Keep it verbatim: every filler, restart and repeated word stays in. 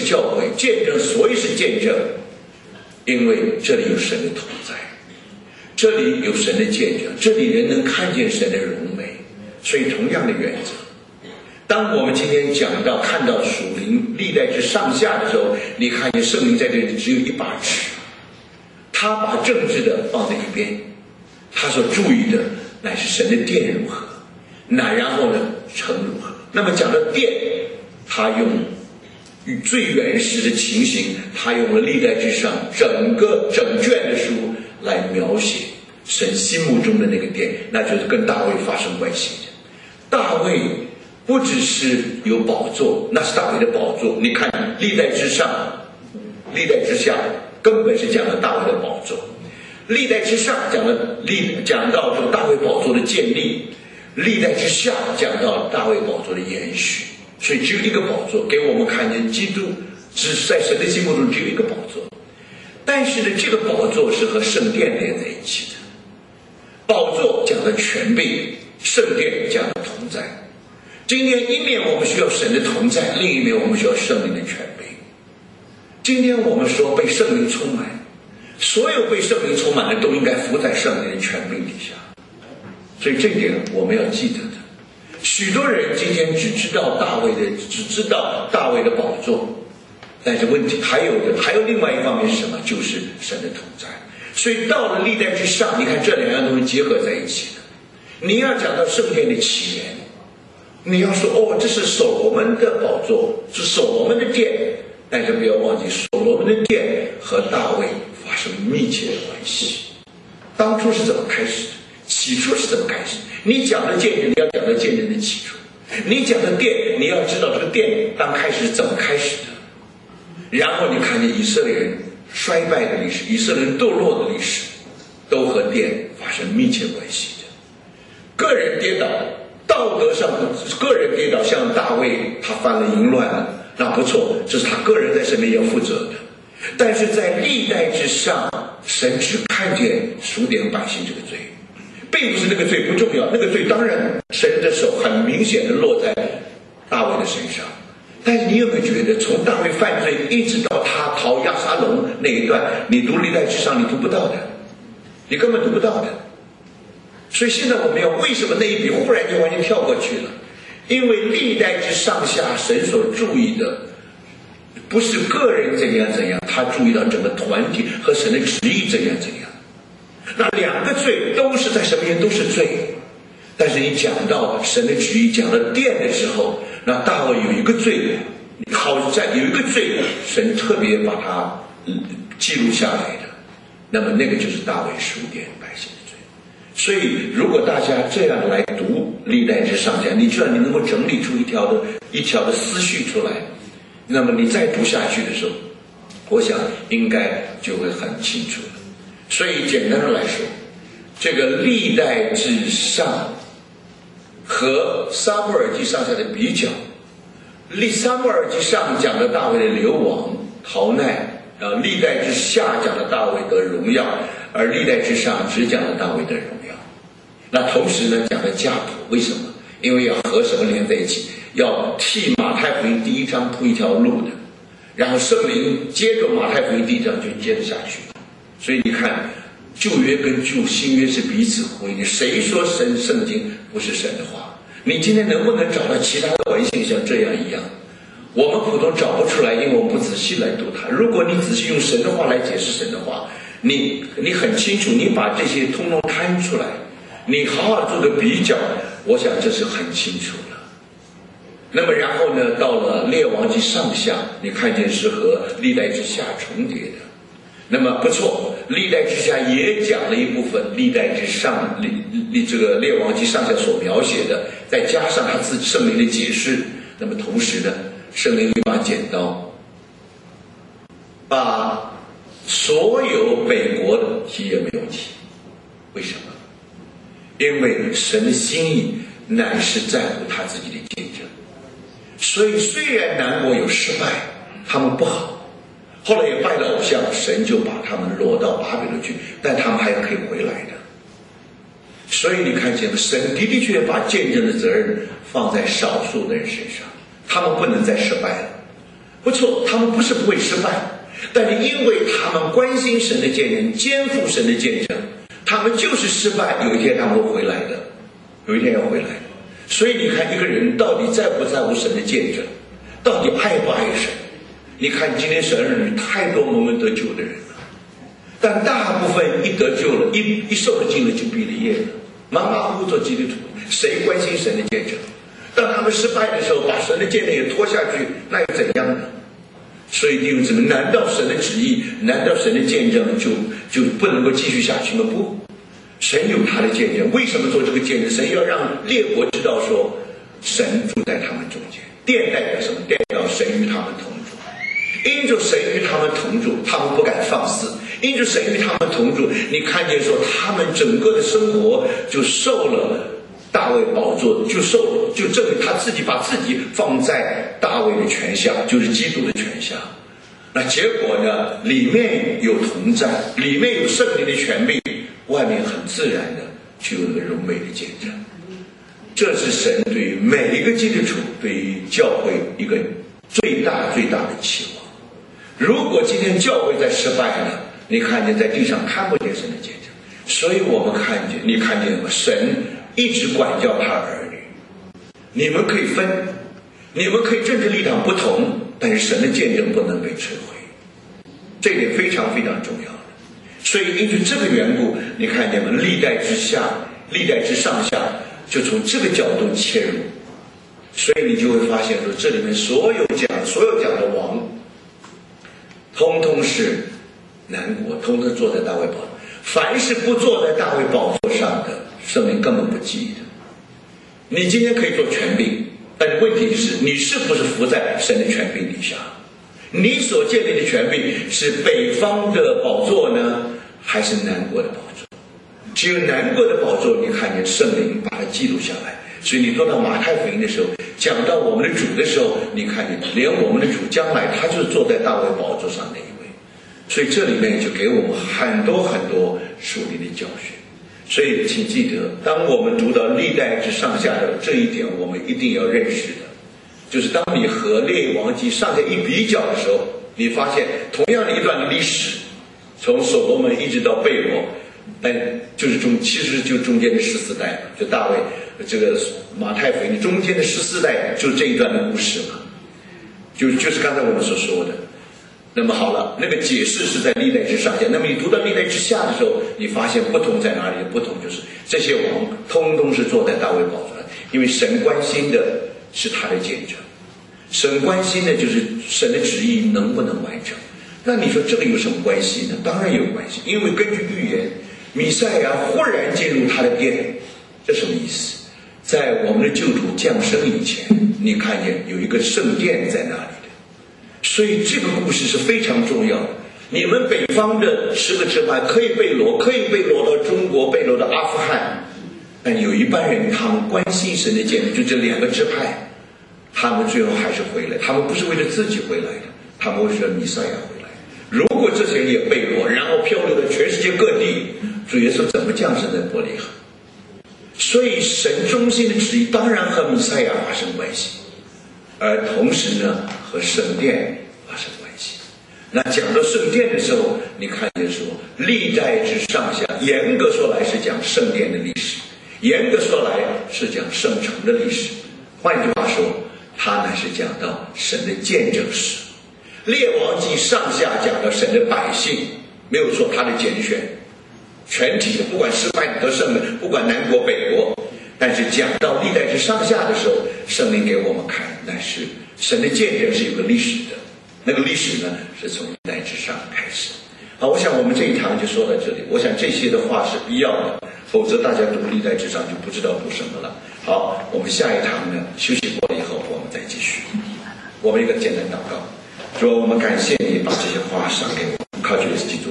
教会，见证所以是见证，因为这里有神的同在，这里有神的见证，这里人能看见神的荣美。所以同样的原则，当我们今天讲到看到属灵历代之上下的时候，你看见圣灵在这里只有一把尺，他把政治的放在一边，他所注意的乃是神的殿如何，那然后呢城如何。那么讲到殿，他用与最原始的情形，他用了历代之上整个整卷的书来描写神心目中的那个殿，那就是跟大卫发生关系的。大卫不只是有宝座，那是大卫的宝座。你看历代之上历代之下根本是讲了大卫的宝座，历代之上讲了历讲到说大卫宝座的建立，历代之下讲到大卫宝座的延续。所以只有一个宝座，给我们看见基督只在神的心目中只有一个宝座。但是呢，这个宝座是和圣殿连在一起的。宝座讲的权柄，圣殿讲的同在。今天一面我们需要神的同在，另一面我们需要圣灵的权柄。今天我们说被圣灵充满，所有被圣灵充满的都应该服在圣灵的权柄底下。所以这一点我们要记得的。许多人今天只知道大卫的，只知道大卫的宝座，但是问题还有的，还有另外一方面是什么？就是神的同在。所以到了历代之上，你看这两样东西结合在一起的。你要讲到圣殿的起源，你要说哦，这是所罗门的宝座，是所罗门的殿，但是不要忘记所罗门的殿和大卫发生密切的关系。当初是怎么开始的？起初是怎么开始的？你讲的见证，你要讲到见证的起初；你讲的殿，你要知道这个殿刚开始是怎么开始的。然后你看见以色列人衰败的历史，以色列人堕落的历史，都和殿发生密切关系的。个人跌倒，道德上个人跌倒，像大卫他犯了淫乱了，那不错，这是他个人在身边要负责的。但是在历代之上，神只看见数点百姓这个罪，并不是那个罪不重要，那个罪当然神的手很明显的落在大卫的身上。但是你有没有觉得，从大卫犯罪一直到他逃押沙龙那一段，你读历代之上你读不到的，你根本读不到的。所以现在我们要为什么那一笔忽然就完全跳过去了？因为历代之上下神所注意的不是个人怎样怎样，他注意到整个团体和神的旨意怎样怎样。那两个罪都是在神面前都是罪，但是你讲到神的旨意，讲到殿的时候，那大卫有一个罪，好在有一个罪，神特别把它记录下来的，那么那个就是大卫数点百姓的罪。所以如果大家这样来读历代之上下，你知道你能够整理出一条的一条的思绪出来，那么你再读下去的时候，我想应该就会很清楚了。所以简单的来说，这个历代之上和撒母耳记上下的比较，历撒母耳记上讲的大卫的流亡逃难，然后历代之下讲的大卫得荣耀，而历代之上只讲了大卫的荣耀。那同时呢讲了家谱，为什么？因为要和什么连在一起，要替马太福音第一章铺一条路的，然后圣灵接着马太福音第一章就接着下去。所以你看旧约跟旧新约是彼此呼应，谁说神圣经不是神的话？你今天能不能找到其他的文献像这样一样？我们普通找不出来，因为我们不仔细来读它。如果你仔细用神的话来解释神的话，你你很清楚，你把这些通通摊出来，你好好做个比较，我想这是很清楚的。那么然后呢，到了列王记上下，你看见是和历代之下重叠的。那么不错，历代之下也讲了一部分历代之上历历这个列王记上下所描写的，再加上他自己圣灵的解释。那么同时呢，圣灵一把剪刀，把所有北国的提也没有提。为什么？因为神的心意乃是在乎他自己的见证。所以虽然南国有失败，他们不好，后来也拜了偶像，神就把他们落到巴比伦去，但他们还可以回来的。所以你看见了，神的的确确把见证的责任放在少数的人身上，他们不能再失败了。 不错，他们不是不会失败，但是因为他们关心神的见证，肩负神的见证，他们就是失败，有一天他们会回来的，有一天要回来。所以你看一个人到底在不在乎神的见证，到底爱不爱神？你看今天神儿女太多蒙恩得救的人了，但大部分一得救了，一一受了浸了就毕了业了，马马虎虎做基督徒，谁关心神的见证？当他们失败的时候，把神的见证也拖下去，那又怎样呢？所以弟兄姊妹，难道神的旨意，难道神的见证就就不能够继续下去吗？不，神有他的见证。为什么做这个见证？神要让列国知道说，神住在他们中间。殿代表什么？代表神与他们同住。因着神与他们同住，他们不敢放肆；因着神与他们同住，你看见说他们整个的生活就受了大卫宝座，就受就证明他自己把自己放在大卫的权下，就是基督的权下。那结果呢？里面有同在，里面有圣灵的权柄，外面很自然的就有那个荣美的见证。这是神对于每一个基督徒，对于教会一个最大最大的期望。如果今天教会在失败了，你看见在地上看不见神的见证，所以我们看见，你看见吗？神一直管教他儿女。你们可以分，你们可以政治立场不同，但是神的见证不能被摧毁，这一点非常非常重要的。所以因为这个缘故，你看见吗？历代之下，历代之上下，就从这个角度切入，所以你就会发现说，这里面所有讲所有讲的王，通通是南国，通通坐在大卫宝座。凡是不坐在大卫宝座上的，圣灵根本不记得。你今天可以做权柄，但是问题是你是不是服在神的权柄底下？你所建立的权柄是北方的宝座呢，还是南国的宝座？只有南国的宝座，你看见圣灵把它记录下来。所以你做到马太福音的时候，讲到我们的主的时候，你看见连我们的主将来他就是坐在大卫宝座上那一位。所以这里面就给我们很多很多属灵的教训。所以请记得，当我们读到历代之上下的这一点，我们一定要认识的，就是当你和列王记上下一比较的时候，你发现同样的一段的历史，从所罗门一直到贝罗，但就是中其实就中间的十四代，就大卫这个马太福音中间的十四代，就是这一段的故事嘛，就就是刚才我们所说的。那么好了，那个解释是在历代之上下，那么你读到历代之下的时候，你发现不同在哪里？不同就是这些王通通是坐在大卫宝座上，因为神关心的是他的见证，神关心的就是神的旨意能不能完成。那你说这个有什么关系呢？当然有关系，因为根据预言，弥赛亚忽然进入他的殿，这什么意思？在我们的救主降生以前，你看见有一个圣殿在那里。所以这个故事是非常重要的。你们北方的十个支派可以被掳，可以被掳到中国，被掳到阿富汗，但有一般人他们关心神的见证，就这两个支派，他们最后还是回来。他们不是为了自己回来的，他们为了弥赛亚回来。如果这些人也被掳，然后漂流到全世界各地，主耶稣怎么降生在伯利恒？所以神中心的旨意当然和弥赛亚发生关系，而同时呢，和圣殿发生关系。那讲到圣殿的时候，你看见说，历代之上下，严格说来是讲圣殿的历史，严格说来是讲圣城的历史。换句话说，它乃是讲到神的见证史。列王记上下讲到神的百姓，没有说他的拣选，全体的，不管失败得胜的，不管南国北国。但是讲到历代之上下的时候，圣灵给我们看，那是神的见证是有个历史的，那个历史呢是从历代之上开始。好，我想我们这一堂就说到这里。我想这些的话是必要的，否则大家读历代之上就不知道读什么了。好，我们下一堂呢休息过了以后，我们再继续。我们一个简单祷告，说我们感谢你把这些话赏给我们，靠主耶稣基督。